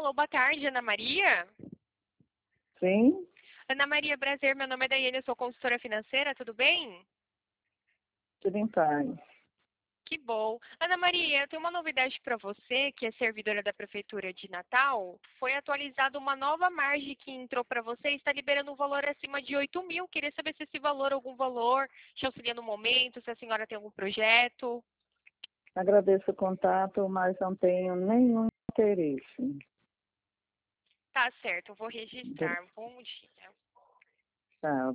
Alô, boa tarde, Ana Maria. Sim, Ana Maria, prazer, meu nome é Daiane, eu sou consultora financeira, tudo bem? tudo em paz. Que bom. Ana Maria, eu tenho uma novidade para você, que é servidora da Prefeitura de Natal. Foi atualizada uma nova margem que entrou para você e está liberando um valor acima de 8 mil. Queria saber se esse valor, algum valor, te auxilia no momento, se a senhora tem algum projeto. Agradeço o contato, mas não tenho nenhum interesse. Tá certo, eu vou registrar. Bom dia. Tá,